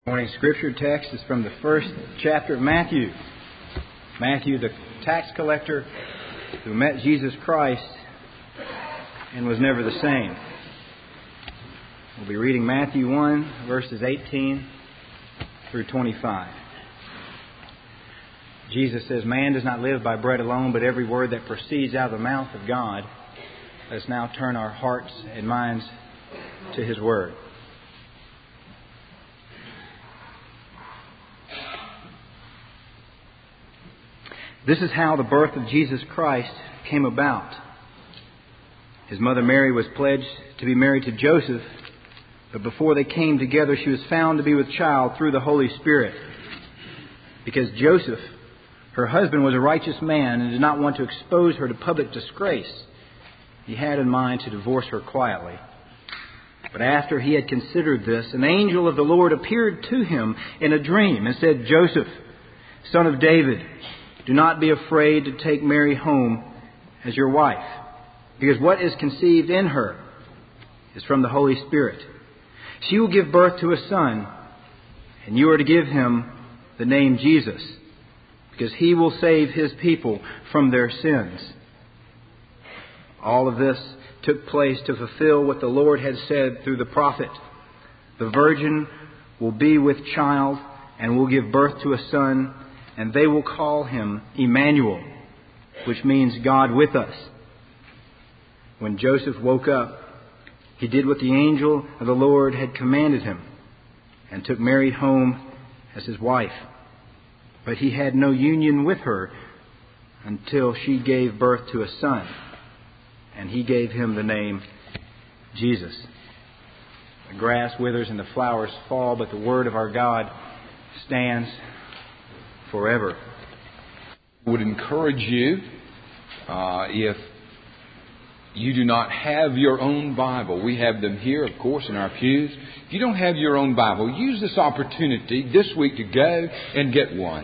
Morning scripture text is from the first chapter of Matthew. Matthew, the tax collector who met Jesus Christ and was never the same. We'll be reading Matthew 1, verses 18 through 25. Jesus says, "Man does not live by bread alone, but every word that proceeds out of the mouth of God." Let's now turn our hearts and minds to His Word. This is how the birth of Jesus Christ came about. His mother Mary was pledged to be married to Joseph, but before they came together, she was found to be with child through the Holy Spirit. Because Joseph, her husband, was a righteous man and did not want to expose her to public disgrace, he had in mind to divorce her quietly. But after he had considered this, an angel of the Lord appeared to him in a dream and said, "Joseph, son of David, do not be afraid to take Mary home as your wife, because what is conceived in her is from the Holy Spirit. She will give birth to a son, and you are to give him the name Jesus, because he will save his people from their sins." All of this took place to fulfill what the Lord had said through the prophet. "The virgin will be with child and will give birth to a son, and they will call him Emmanuel," which means God with us. When Joseph woke up, he did what the angel of the Lord had commanded him and took Mary home as his wife. But he had no union with her until she gave birth to a son, and he gave him the name Jesus. The grass withers and the flowers fall, but the word of our God stands forever. I would encourage you, if you do not have your own Bible, we have them here, of course, in our pews. If you don't have your own Bible, use this opportunity this week to go and get one.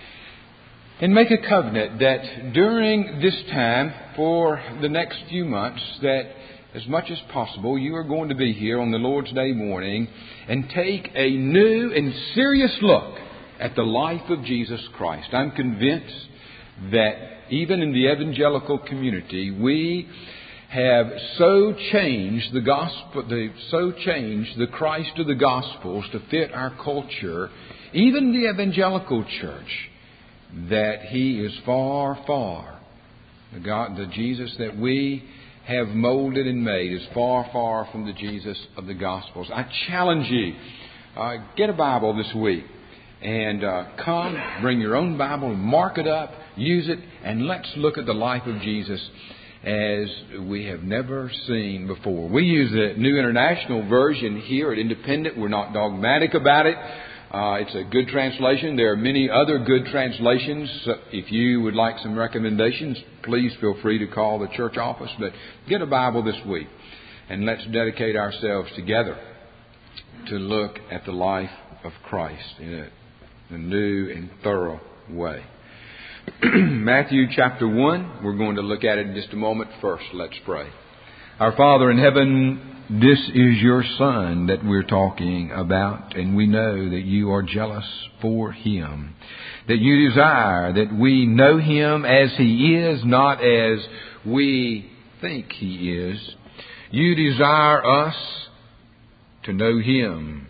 And make a covenant that during this time, for the next few months, that as much as possible, you are going to be here on the Lord's Day morning and take a new and serious look at the life of Jesus Christ. I'm convinced that even in the evangelical community, we have so changed the gospel, so changed the Christ of the Gospels to fit our culture, even the evangelical church, that He is far, far, the Jesus that we have molded and made is far, far from the Jesus of the Gospels. I challenge you, get a Bible this week. And come, bring your own Bible, mark it up, use it, and let's look at the life of Jesus as we have never seen before. We use the New International Version here at Independent. We're not dogmatic about it. It's a good translation. There are many other good translations. If you would like some recommendations, please feel free to call the church office. But get a Bible this week, and let's dedicate ourselves together to look at the life of Christ in a new and thorough way. Matthew chapter 1, we're going to look at it in just a moment. First, let's pray. Our Father in heaven, this is your Son that we're talking about, and we know that you are jealous for Him, that you desire that we know Him as He is, not as we think He is. You desire us to know Him,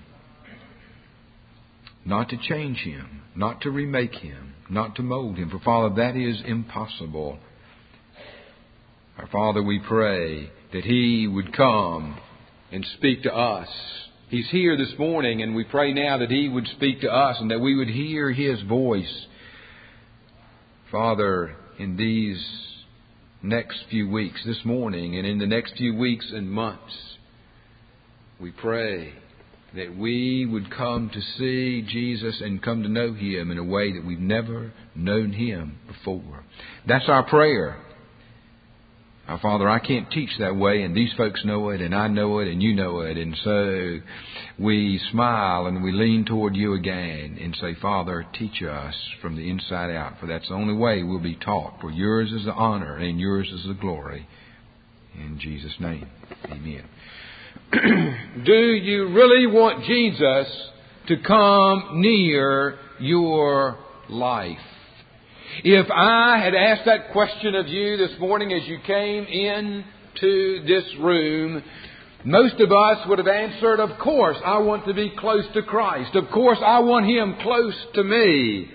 not to change Him, not to remake Him, not to mold Him. For, Father, that is impossible. Our Father, we pray that He would come and speak to us. He's here this morning, and we pray now that He would speak to us and that we would hear His voice. Father, in these next few weeks, this morning, and in the next few weeks and months, we pray that we would come to see Jesus and come to know Him in a way that we've never known Him before. That's our prayer. Our Father, I can't teach that way, and these folks know it, and I know it, and you know it. And so we smile and we lean toward you again and say, Father, teach us from the inside out, for that's the only way we'll be taught. For yours is the honor and yours is the glory. In Jesus' name, amen. Do you really want Jesus to come near your life? If I had asked that question of you this morning as you came into this room, most of us would have answered, of course, I want to be close to Christ. Of course, I want Him close to me.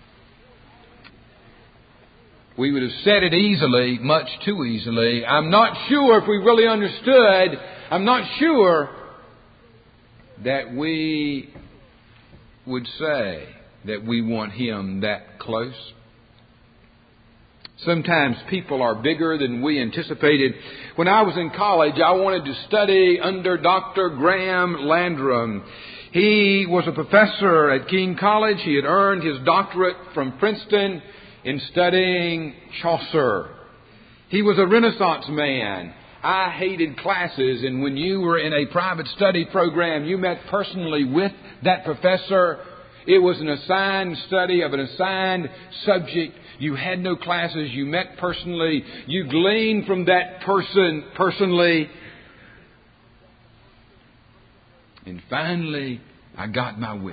We would have said it easily, much too easily. I'm not sure if we really understood. I'm not sure that we would say that we want Him that close. Sometimes people are bigger than we anticipated. When I was in college, I wanted to study under Dr. Graham Landrum. He was a professor at King College. He had earned his doctorate from Princeton in studying Chaucer. He was a Renaissance man. I hated classes, and when you were in a private study program, you met personally with that professor. It was an assigned study of an assigned subject. You had no classes. You met personally. You gleaned from that person personally. And finally, I got my wish.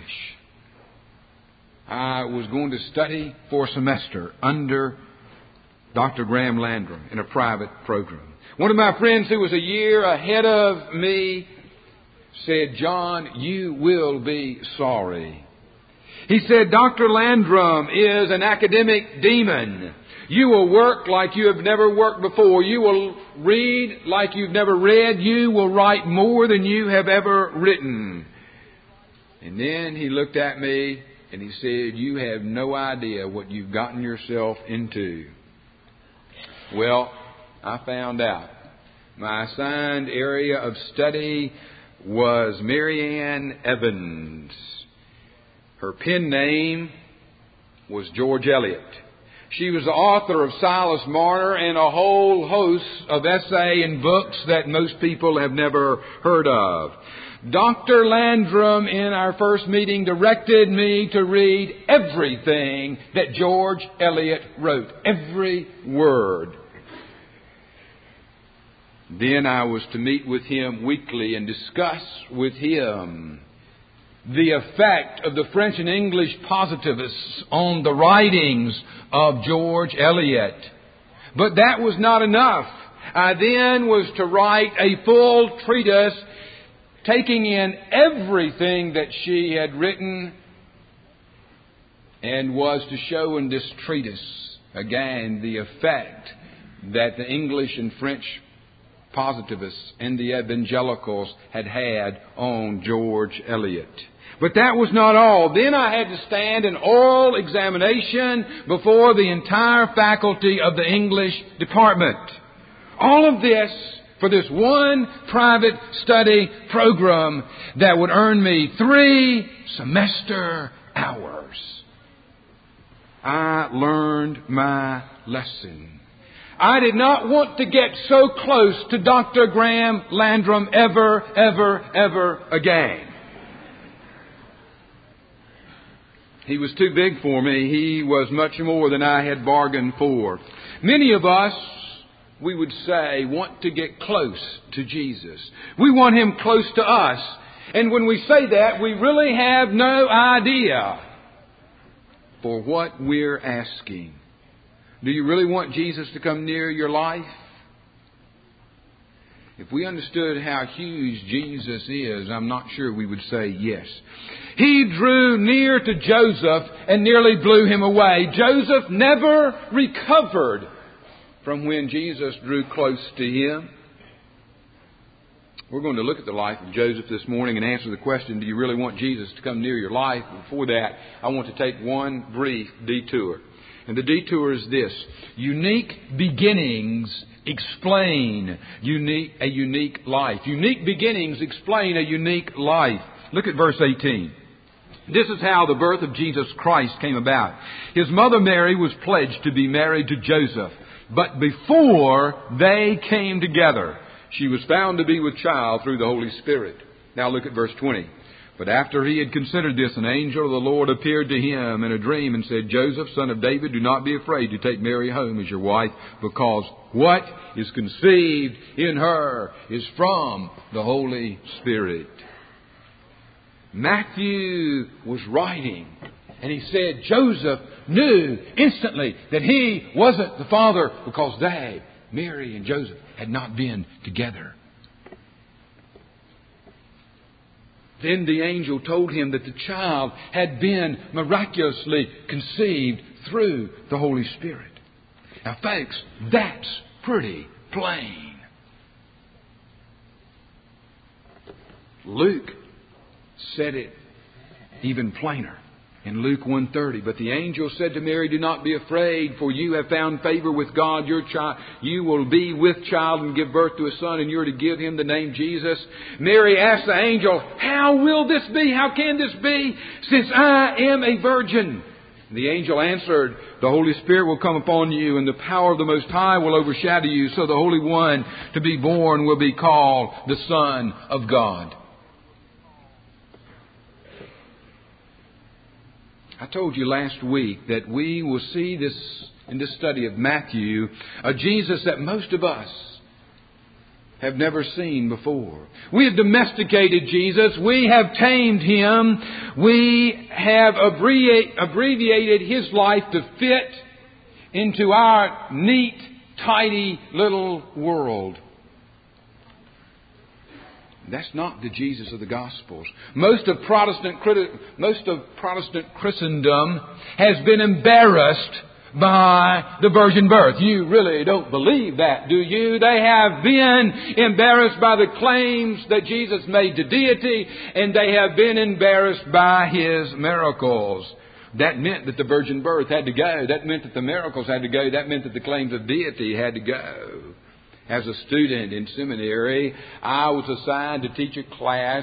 I was going to study for a semester under Dr. Graham Landrum in a private program. One of my friends who was a year ahead of me said, "John, you will be sorry." He said, "Dr. Landrum is an academic demon. You will work like you have never worked before. You will read like you've never read. You will write more than you have ever written." And then he looked at me and he said, "You have no idea what you've gotten yourself into." Well, I found out. My assigned area of study was Marianne Evans. Her pen name was George Eliot. She was the author of Silas Marner and a whole host of essay and books that most people have never heard of. Dr. Landrum, in our first meeting, directed me to read everything that George Eliot wrote. Every word. Then I was to meet with him weekly and discuss with him the effect of the French and English positivists on the writings of George Eliot. But that was not enough. I then was to write a full treatise taking in everything that she had written, and was to show in this treatise, again, the effect that the English and French positivists and the evangelicals had had on George Eliot. But that was not all. Then I had to stand an oral examination before the entire faculty of the English department. All of this for this one private study program that would earn me 3 semester hours. I learned my lesson. I did not want to get so close to Dr. Graham Landrum ever again. He was too big for me. He was much more than I had bargained for. Many of us, we would say, want to get close to Jesus. We want Him close to us. And when we say that, we really have no idea for what we're asking. Do you really want Jesus to come near your life? If we understood how huge Jesus is, I'm not sure we would say yes. He drew near to Joseph and nearly blew him away. Joseph never recovered from when Jesus drew close to him. We're going to look at the life of Joseph this morning and answer the question, do you really want Jesus to come near your life? Before that, I want to take one brief detour. And the detour is this: unique beginnings explain a unique life. Unique beginnings explain a unique life. Look at verse 18. This is how the birth of Jesus Christ came about. His mother Mary was pledged to be married to Joseph. But before they came together, she was found to be with child through the Holy Spirit. Now look at verse 20. But after he had considered this, an angel of the Lord appeared to him in a dream and said, Joseph, son of David, do not be afraid to take Mary home as your wife, because what is conceived in her is from the Holy Spirit. Matthew was writing, and he said Joseph knew instantly that he wasn't the father because they, Mary and Joseph, had not been together. Then the angel told him that the child had been miraculously conceived through the Holy Spirit. Now, folks, that's pretty plain. Luke said it even plainer in Luke 1:30. But the angel said to Mary, "Do not be afraid, for you have found favor with God. You will be with child and give birth to a son, and you are to give him the name Jesus." Mary asked the angel, "How will this be? How can this be, since I am a virgin?" The angel answered, "The Holy Spirit will come upon you, and the power of the Most High will overshadow you. So the Holy One to be born will be called the Son of God." I told you last week that we will see this in this study of Matthew, a Jesus that most of us have never seen before. We have domesticated Jesus. We have tamed Him. We have abbreviated His life to fit into our neat, tidy little world. That's not the Jesus of the Gospels. Most of Protestant Christendom has been embarrassed by the virgin birth. You really don't believe that, do you? They have been embarrassed by the claims that Jesus made to deity, and they have been embarrassed by His miracles. That meant that the virgin birth had to go. That meant that the miracles had to go. That meant that the claims of deity had to go. As a student in seminary, I was assigned to teach a class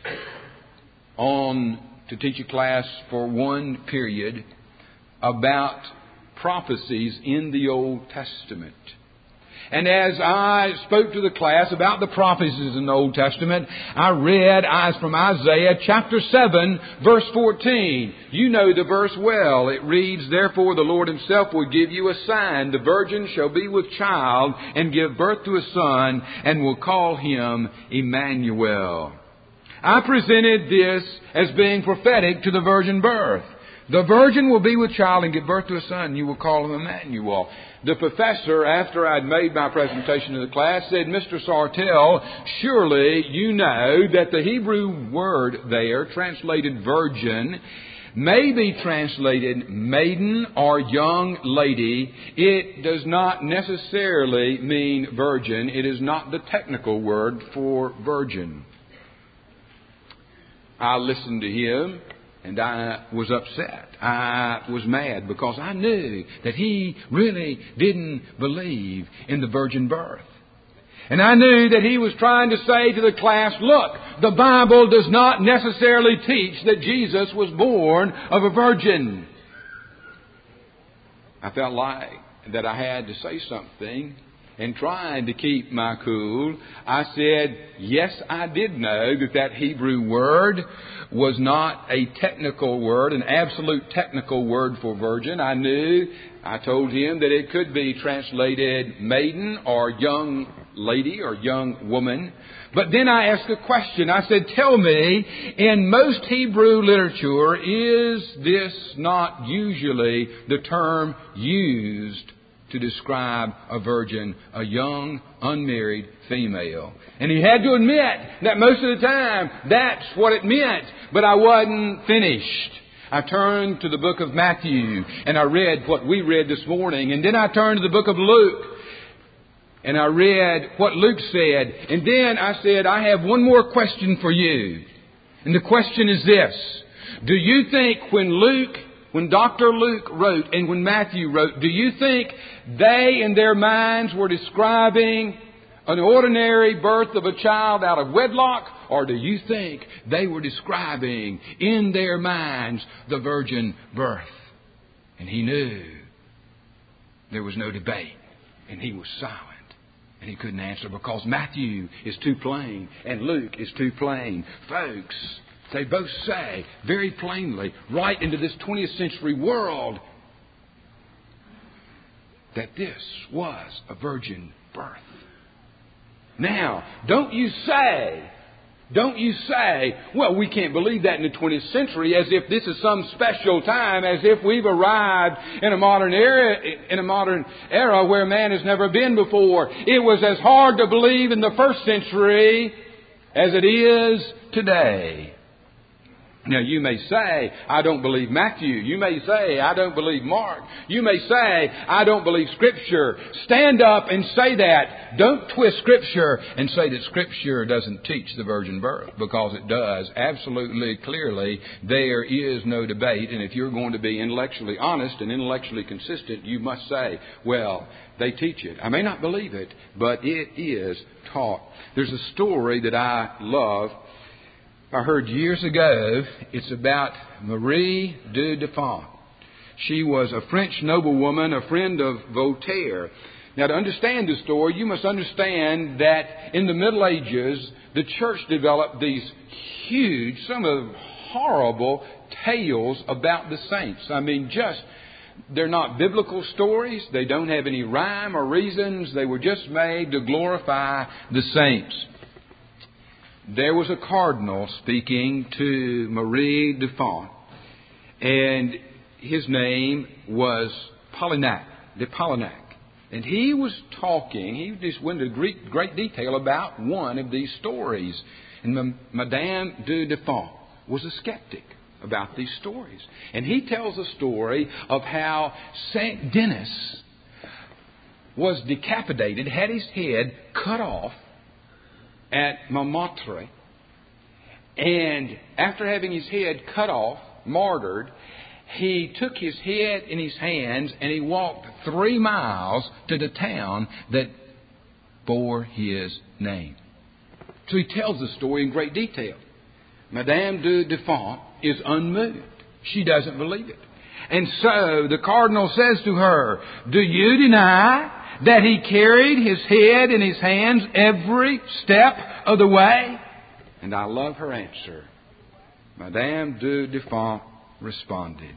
for one period about prophecies in the Old Testament. And as I spoke to the class about the prophecies in the Old Testament, I read from Isaiah chapter 7, verse 14. You know the verse well. It reads, "Therefore the Lord Himself will give you a sign. The virgin shall be with child and give birth to a son and will call Him Emmanuel." I presented this as being prophetic to the virgin birth. The virgin will be with child and give birth to a son. You will call Him Emmanuel. The professor, after I'd made my presentation to the class, said, "Mr. Sartell, surely you know that the Hebrew word there, translated virgin, may be translated maiden or young lady. It does not necessarily mean virgin. It is not the technical word for virgin." I listened to him. And I was upset. I was mad because I knew that he really didn't believe in the virgin birth. And I knew that he was trying to say to the class, look, the Bible does not necessarily teach that Jesus was born of a virgin. I felt like that I had to say something. And trying to keep my cool, I said, yes, I did know that Hebrew word was not a technical word, an absolute technical word for virgin. I told him that it could be translated maiden or young lady or young woman. But then I asked a question. I said, tell me, in most Hebrew literature, is this not usually the term used to describe a virgin, a young, unmarried female? And he had to admit that most of the time that's what it meant. But I wasn't finished. I turned to the book of Matthew and I read what we read this morning. And then I turned to the book of Luke and I read what Luke said. And then I said, I have one more question for you. And the question is this. Do you think when Dr. Luke wrote and when Matthew wrote, do you think they in their minds were describing an ordinary birth of a child out of wedlock? Or do you think they were describing in their minds the virgin birth? And he knew there was no debate. And he was silent. And he couldn't answer because Matthew is too plain and Luke is too plain. Folks, they both say very plainly, right into this 20th century world, that this was a virgin birth. Now, don't you say Don't you say, well, we can't believe that in the 20th century, as if this is some special time, as if we've arrived in a modern era where man has never been before. It was as hard to believe in the first century as it is today. Now, you may say, I don't believe Matthew. You may say, I don't believe Mark. You may say, I don't believe Scripture. Stand up and say that. Don't twist Scripture and say that Scripture doesn't teach the virgin birth, because it does. Absolutely, clearly, there is no debate. And if you're going to be intellectually honest and intellectually consistent, you must say, well, they teach it. I may not believe it, but it is taught. There's a story that I love. I heard years ago. It's about Marie de Deffand. She was a French noblewoman, a friend of Voltaire. Now, to understand this story, you must understand that in the Middle Ages, the church developed these huge, some of horrible tales about the saints. I mean, they're not biblical stories. They don't have any rhyme or reasons. They were just made to glorify the saints. There was a cardinal speaking to Marie de Deffand, and his name was Polignac, de Polignac. And he was talking, he just went into great detail about one of these stories. And Madame de Deffand was a skeptic about these stories. And he tells a story of how Saint Denis was decapitated, had his head cut off at Montmartre, and after having his head cut off, martyred, he took his head in his hands and he walked 3 miles to the town that bore his name. So he tells the story in great detail. Madame de Deffand is unmoved. She doesn't believe it. And so the cardinal says to her, do you deny that he carried his head in his hands every step of the way? And I love her answer. Madame de Deffand responded,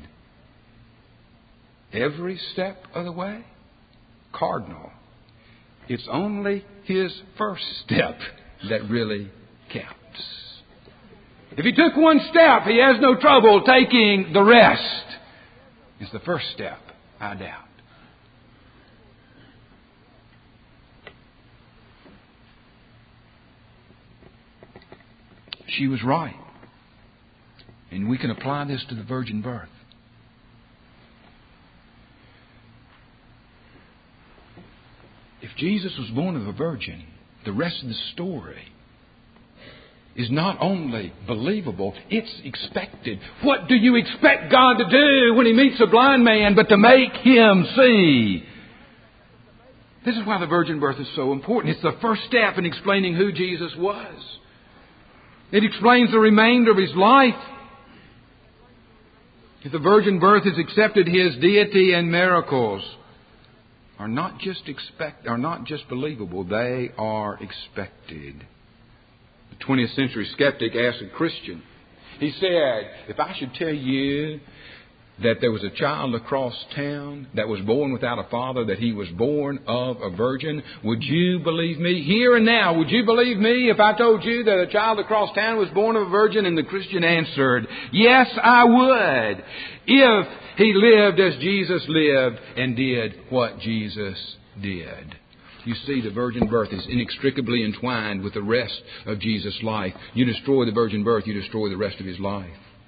every step of the way? Cardinal, it's only his first step that really counts. If he took one step, he has no trouble taking the rest. It's the first step, I doubt. She was right. And we can apply this to the virgin birth. If Jesus was born of a virgin, the rest of the story is not only believable, it's expected. What do you expect God to do when He meets a blind man but to make him see? This is why the virgin birth is so important. It's the first step in explaining who Jesus was. It explains the remainder of His life. If the virgin birth is accepted, His deity and miracles are not just believable, they are expected. The 20th century skeptic asked a Christian. He said, if I should tell you that there was a child across town that was born without a father, that he was born of a virgin, would you believe me? Here and now, would you believe me if I told you that a child across town was born of a virgin? And the Christian answered, yes, I would, if he lived as Jesus lived and did what Jesus did. You see, the virgin birth is inextricably entwined with the rest of Jesus' life. You destroy the virgin birth, you destroy the rest of His life.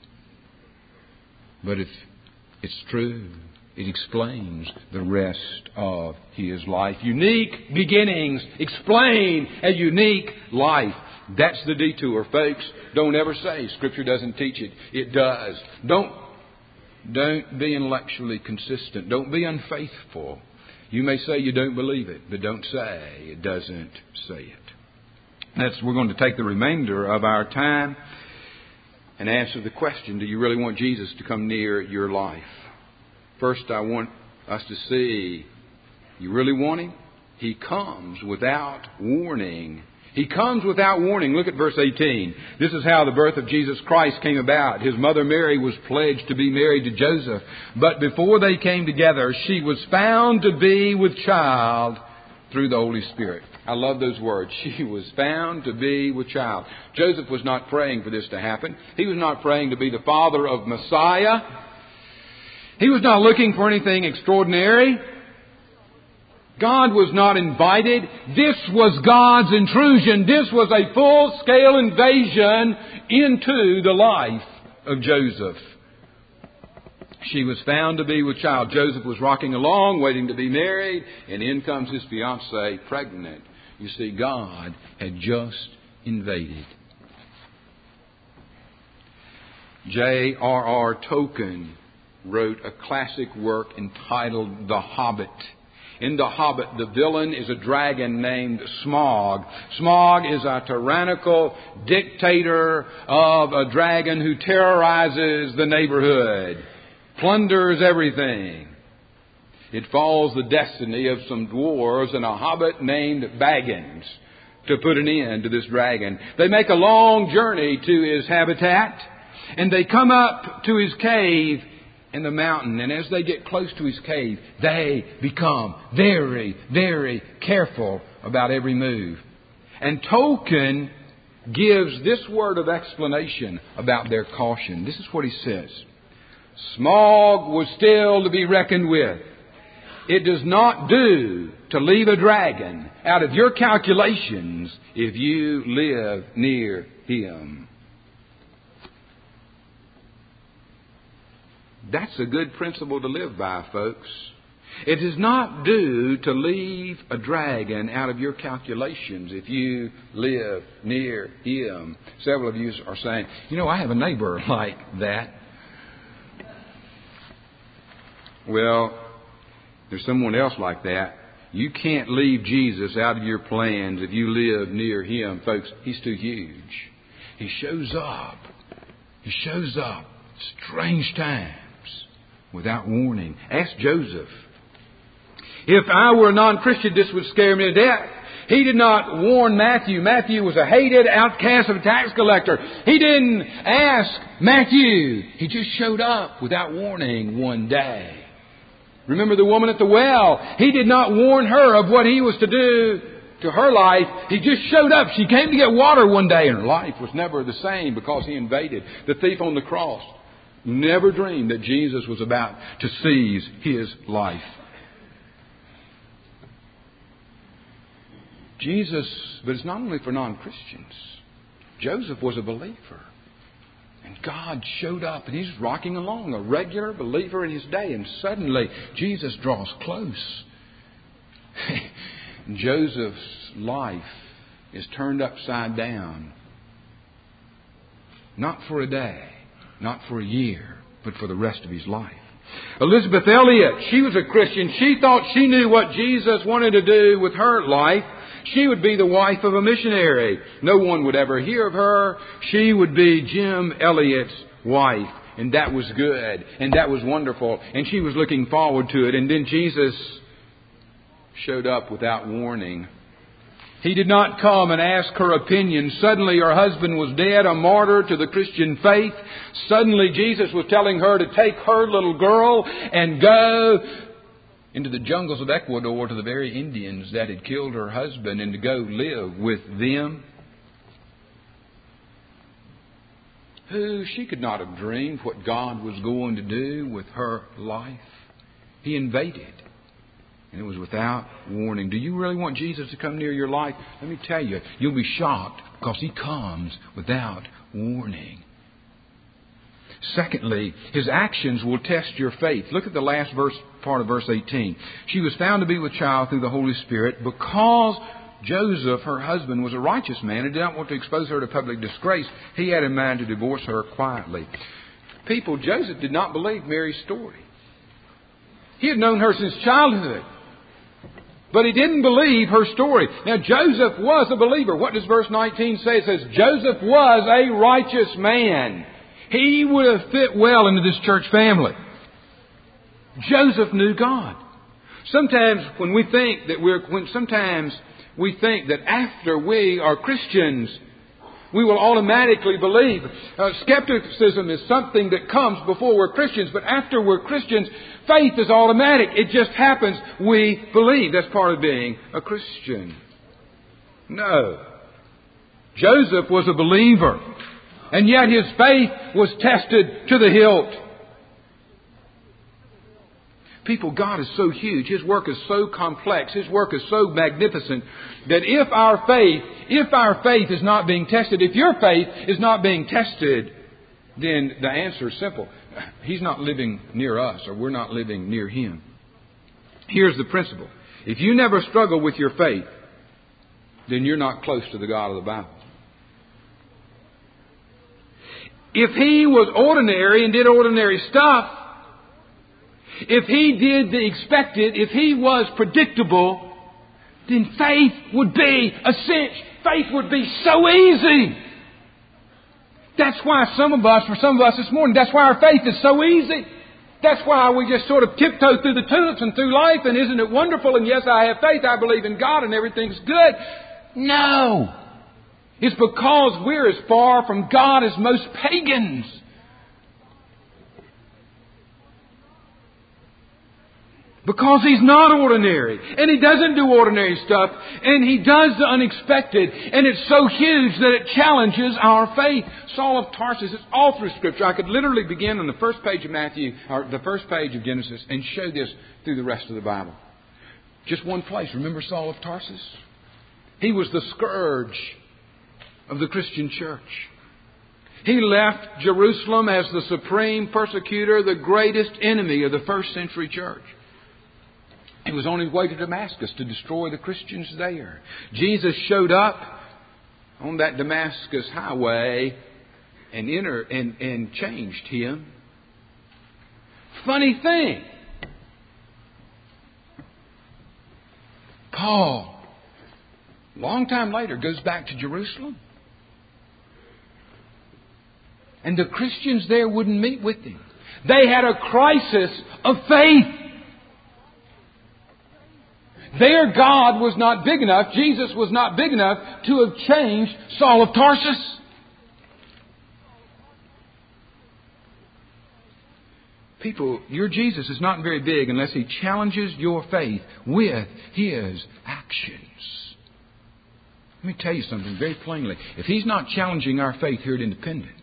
But if it's true, it explains the rest of His life. Unique beginnings explain a unique life. That's the detour, folks. Don't ever say Scripture doesn't teach it. It does. Don't be intellectually consistent. Don't be unfaithful. You may say you don't believe it, but don't say it doesn't say it. We're going to take the remainder of our time and answer the question, do you really want Jesus to come near your life? First, I want us to see, you really want Him? He comes without warning. He comes without warning. Look at verse 18. This is how the birth of Jesus Christ came about. His mother Mary was pledged to be married to Joseph. But before they came together, she was found to be with child through the Holy Spirit. I love those words. She was found to be with child. Joseph was not praying for this to happen. He was not praying to be the father of Messiah. He was not looking for anything extraordinary. God was not invited. This was God's intrusion. This was a full-scale invasion into the life of Joseph. She was found to be with child. Joseph was rocking along, waiting to be married, and in comes his fiancée, pregnant. You see, God had just invaded. J.R.R. Tolkien wrote a classic work entitled The Hobbit. In The Hobbit, the villain is a dragon named Smaug. Smaug is a tyrannical dictator of a dragon who terrorizes the neighborhood, plunders everything. It follows the destiny of some dwarves and a hobbit named Baggins to put an end to this dragon. They make a long journey to his habitat, and they come up to his cave in the mountain. And as they get close to his cave, they become very, very careful about every move. And Tolkien gives this word of explanation about their caution. This is what he says. Smaug was still to be reckoned with. It does not do to leave a dragon out of your calculations if you live near him. That's a good principle to live by, folks. It does not do to leave a dragon out of your calculations if you live near him. Several of you are saying, I have a neighbor like that. Well, there's someone else like that. You can't leave Jesus out of your plans if you live near him, folks. He's too huge. He shows up. Strange times without warning. Ask Joseph. If I were a non-Christian, this would scare me to death. He did not warn Matthew. Matthew was a hated outcast of a tax collector. He didn't ask Matthew. He just showed up without warning one day. Remember the woman at the well. He did not warn her of what he was to do to her life. He just showed up. She came to get water one day, and her life was never the same because he invaded. The thief on the cross never dreamed that Jesus was about to seize his life. Jesus, but it's not only for non-Christians. Joseph was a believer. And God showed up, and he's rocking along, a regular believer in his day. And suddenly, Jesus draws close. Joseph's life is turned upside down. Not for a day, not for a year, but for the rest of his life. Elizabeth Elliot, she was a Christian. She thought she knew what Jesus wanted to do with her life. She would be the wife of a missionary. No one would ever hear of her. She would be Jim Elliot's wife. And that was good. And that was wonderful. And she was looking forward to it. And then Jesus showed up without warning. He did not come and ask her opinion. Suddenly her husband was dead, a martyr to the Christian faith. Suddenly Jesus was telling her to take her little girl and go into the jungles of Ecuador to the very Indians that had killed her husband and to go live with them. She could not have dreamed what God was going to do with her life. He invaded. And it was without warning. Do you really want Jesus to come near your life? Let me tell you, you'll be shocked because he comes without warning. Secondly, his actions will test your faith. Look at the last part of verse 18. She was found to be with child through the Holy Spirit because Joseph, her husband, was a righteous man and did not want to expose her to public disgrace. He had in mind to divorce her quietly. People, Joseph did not believe Mary's story. He had known her since childhood. But he didn't believe her story. Now, Joseph was a believer. What does verse 19 say? It says, Joseph was a righteous man. He would have fit well into this church family. Joseph knew God. Sometimes we think that after we are Christians, we will automatically believe. Skepticism is something that comes before we're Christians, but after we're Christians, faith is automatic. It just happens. We believe. That's part of being a Christian. No. Joseph was a believer, and yet his faith was tested to the hilt. People, God is so huge. His work is so complex. His work is so magnificent that if our faith is not being tested, if your faith is not being tested, then the answer is simple. He's not living near us, or we're not living near Him. Here's the principle. If you never struggle with your faith, then you're not close to the God of the Bible. If He was ordinary and did ordinary stuff, if He did the expected, if He was predictable, then faith would be a cinch. Faith would be so easy. That's why for some of us this morning, that's why our faith is so easy. That's why we just sort of tiptoe through the tulips and through life, and isn't it wonderful? And yes, I have faith, I believe in God, and everything's good. No. It's because we're as far from God as most pagans. Because He's not ordinary. And He doesn't do ordinary stuff. And He does the unexpected. And it's so huge that it challenges our faith. Saul of Tarsus is all through Scripture. I could literally begin on the first page of Matthew, or the first page of Genesis, and show this through the rest of the Bible. Just one place. Remember Saul of Tarsus? He was the scourge of the Christian church. He left Jerusalem as the supreme persecutor, the greatest enemy of the first century church. He was on his way to Damascus to destroy the Christians there. Jesus showed up on that Damascus highway and changed him. Funny thing. Paul, long time later, goes back to Jerusalem. And the Christians there wouldn't meet with him. They had a crisis of faith. Their God was not big enough, Jesus was not big enough to have changed Saul of Tarsus. People, your Jesus is not very big unless He challenges your faith with His actions. Let me tell you something very plainly. If He's not challenging our faith here at Independent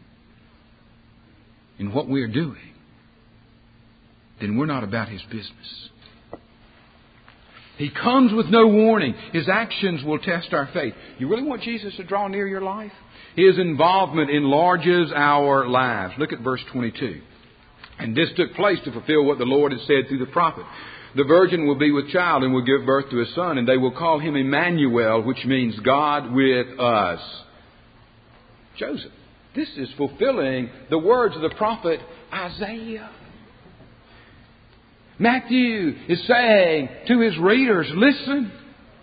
in what we're doing, then we're not about His business. He comes with no warning. His actions will test our faith. You really want Jesus to draw near your life? His involvement enlarges our lives. Look at verse 22. And this took place to fulfill what the Lord had said through the prophet. The virgin will be with child and will give birth to a son, and they will call him Emmanuel, which means God with us. Joseph, this is fulfilling the words of the prophet Isaiah. Matthew is saying to his readers, listen,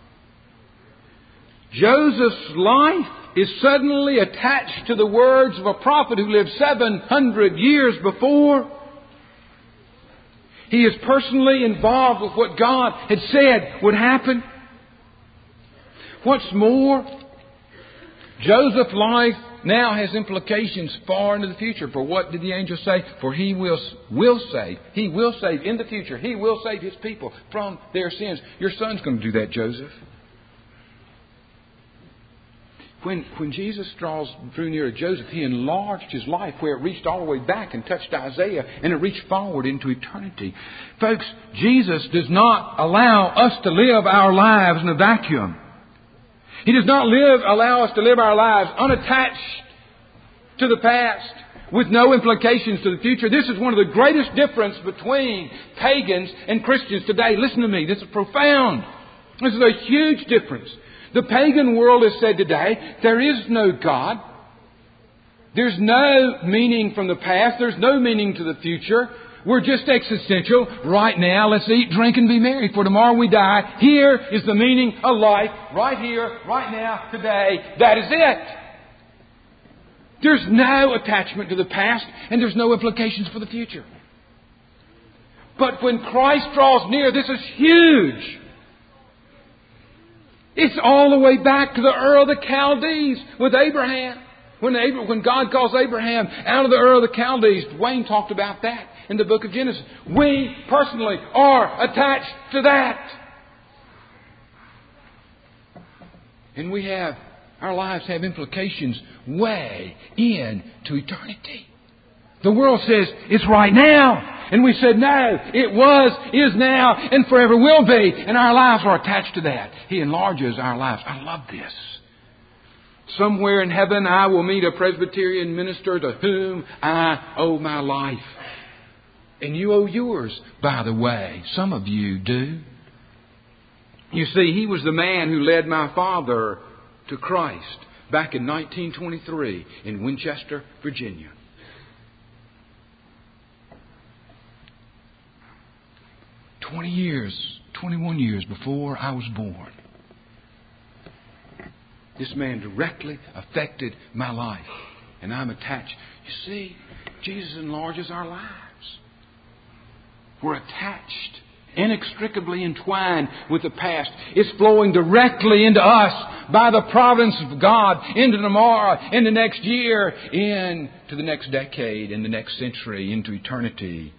Joseph's life is suddenly attached to the words of a prophet who lived 700 years before. He is personally involved with what God had said would happen. What's more, Joseph's life now has implications far into the future. For what did the angel say? For He will save. He will save in the future. He will save His people from their sins. Your son's going to do that, Joseph. When Jesus drew near to Joseph, He enlarged his life where it reached all the way back and touched Isaiah, and it reached forward into eternity. Folks, Jesus does not allow us to live our lives in a vacuum. He does not allow us to live our lives unattached to the past with no implications to the future. This is one of the greatest differences between pagans and Christians today. Listen to me. This is profound. This is a huge difference. The pagan world has said today, there is no God. There's no meaning from the past. There's no meaning to the future. We're just existential. Right now, let's eat, drink, and be merry, for tomorrow we die. Here is the meaning of life. Right here, right now, today. That is it. There's no attachment to the past, and there's no implications for the future. But when Christ draws near, this is huge. It's all the way back to the Ur of the Chaldees with Abraham. When God calls Abraham out of the Ur of the Chaldees, Wayne talked about that in the book of Genesis. We personally are attached to that. And our lives have implications way into eternity. The world says it's right now. And we said, no, it was, is now, and forever will be. And our lives are attached to that. He enlarges our lives. I love this. Somewhere in heaven I will meet a Presbyterian minister to whom I owe my life. And you owe yours, by the way. Some of you do. You see, he was the man who led my father to Christ back in 1923 in Winchester, Virginia. 21 years before I was born. This man directly affected my life. And I'm attached. You see, Jesus enlarges our lives. We're attached, inextricably entwined with the past. It's flowing directly into us by the providence of God into tomorrow, into next year, into the next decade, in the next century, into eternity.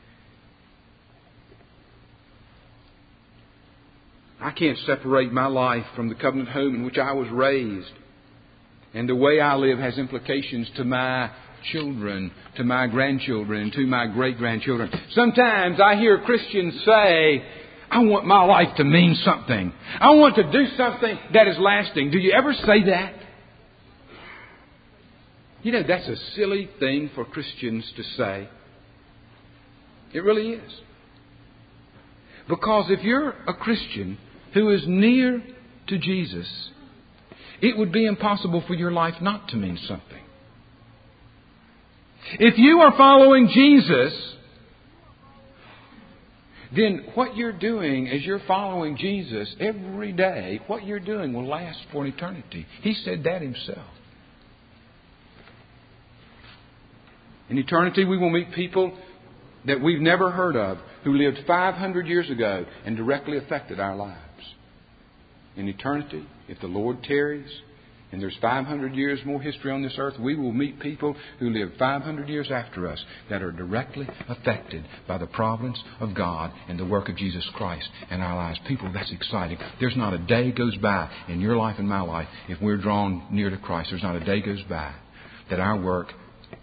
I can't separate my life from the covenant home in which I was raised. And the way I live has implications to my children, to my grandchildren, to my great-grandchildren. Sometimes I hear Christians say, I want my life to mean something. I want to do something that is lasting. Do you ever say that? You know, that's a silly thing for Christians to say. It really is. Because if you're a Christian who is near to Jesus, it would be impossible for your life not to mean something. If you are following Jesus, then what you're doing as you're following Jesus every day, what you're doing will last for an eternity. He said that himself. In eternity, we will meet people that we've never heard of who lived 500 years ago and directly affected our lives. In eternity, if the Lord tarries, and there's 500 years more history on this earth, we will meet people who live 500 years after us that are directly affected by the providence of God and the work of Jesus Christ in our lives. People, that's exciting. There's not a day goes by in your life and my life, if we're drawn near to Christ, there's not a day goes by that our work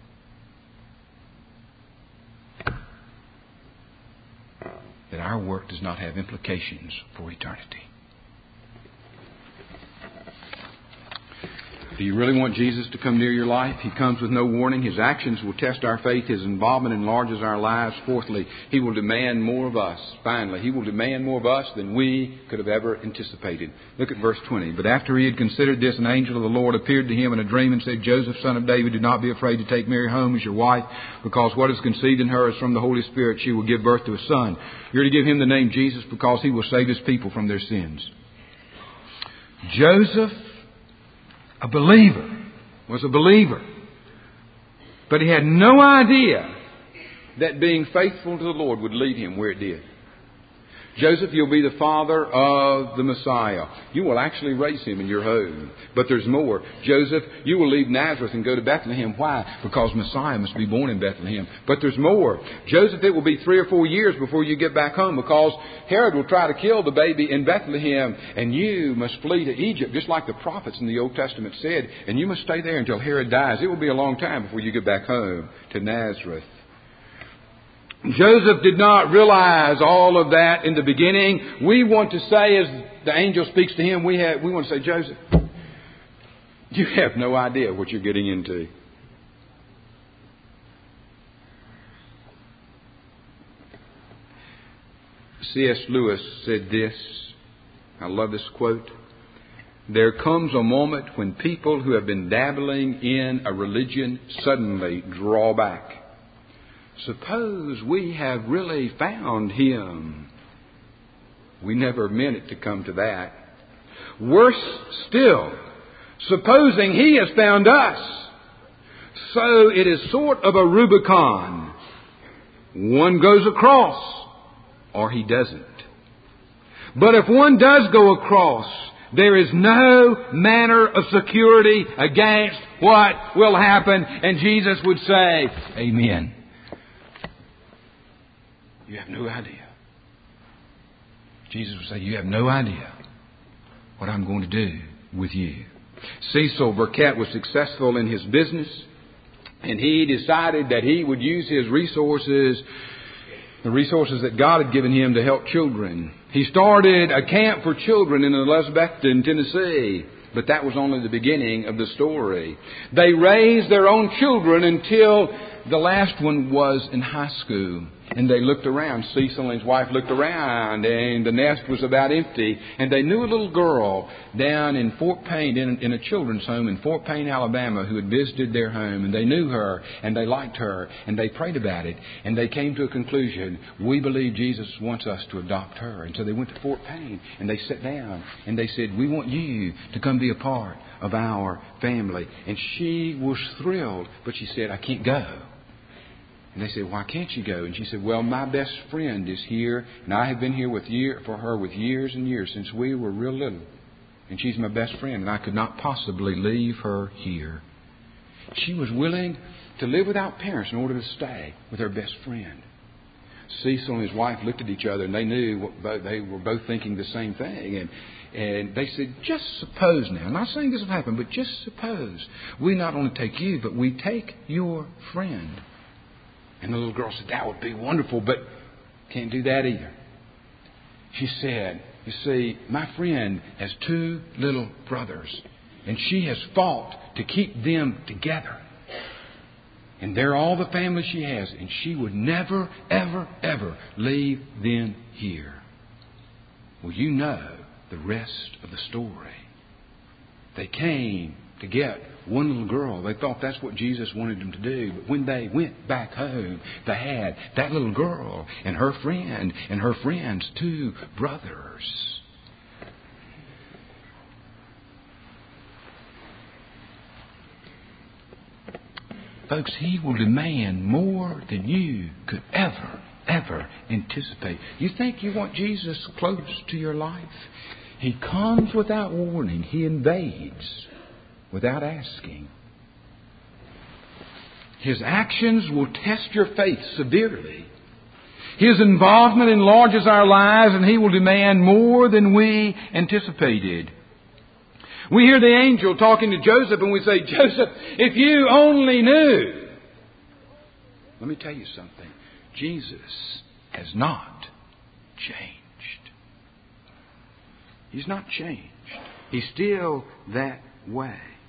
does not have implications for eternity. Do you really want Jesus to come near your life? He comes with no warning. His actions will test our faith. His involvement enlarges our lives. Fourthly, He will demand more of us. Finally, He will demand more of us than we could have ever anticipated. Look at verse 20. But after He had considered this, an angel of the Lord appeared to him in a dream and said, Joseph, son of David, do not be afraid to take Mary home as your wife, because what is conceived in her is from the Holy Spirit. She will give birth to a son. You're to give him the name Jesus, because he will save his people from their sins. Joseph, was a believer. But he had no idea that being faithful to the Lord would lead him where it did. Joseph, you'll be the father of the Messiah. You will actually raise him in your home. But there's more. Joseph, you will leave Nazareth and go to Bethlehem. Why? Because Messiah must be born in Bethlehem. But there's more. Joseph, it will be 3 or 4 years before you get back home, because Herod will try to kill the baby in Bethlehem, and you must flee to Egypt, just like the prophets in the Old Testament said, and you must stay there until Herod dies. It will be a long time before you get back home to Nazareth. Joseph did not realize all of that in the beginning. We want to say, as the angel speaks to him, we want to say, Joseph, you have no idea what you're getting into. C.S. Lewis said this. I love this quote. There comes a moment when people who have been dabbling in a religion suddenly draw back. Suppose we have really found Him. We never meant it to come to that. Worse still, supposing He has found us. So it is sort of a Rubicon. One goes across, or he doesn't. But if one does go across, There is no manner of security against what will happen. And Jesus would say, Amen. You have no idea. Jesus would say, you have no idea what I'm going to do with you. Cecil Burkett was successful in his business, and he decided that he would use his resources, the resources that God had given him, to help children. He started a camp for children in Elizabethton, Tennessee. But that was only the beginning of the story. They raised their own children until the last one was in high school. And they looked around. Cecil and his wife looked around, and the nest was about empty. And they knew a little girl down in Fort Payne, in a children's home in Fort Payne, Alabama, who had visited their home. And they knew her, and they liked her, and they prayed about it. And they came to a conclusion: we believe Jesus wants us to adopt her. And so they went to Fort Payne, and they sat down, and they said, we want you to come be a part of our family. And she was thrilled, but she said, I can't go. And they said, why can't you go? And she said, well, my best friend is here, and I have been here for her with years and years, since we were real little. And she's my best friend, and I could not possibly leave her here. She was willing to live without parents in order to stay with her best friend. Cecil and his wife looked at each other, and they knew they were both thinking the same thing. And they said, just suppose now, I'm not saying this will happen, but just suppose we not only take you, but we take your friend. And the little girl said, that would be wonderful, but can't do that either. She said, you see, my friend has 2 little brothers, and she has fought to keep them together. And they're all the family she has, and she would never, ever, ever leave them here. Well, you know the rest of the story. They came to get one little girl. They thought that's what Jesus wanted them to do. But when they went back home, they had that little girl and her friend and her friend's 2 brothers. Folks, He will demand more than you could ever anticipate. You think you want Jesus close to your life? He comes without warning. He invades without asking. His actions will test your faith severely. His involvement enlarges our lives, and He will demand more than we anticipated. We hear the angel talking to Joseph, and we say, Joseph, if you only knew. Let me tell you something. Jesus has not changed. He's not changed. He's still that way.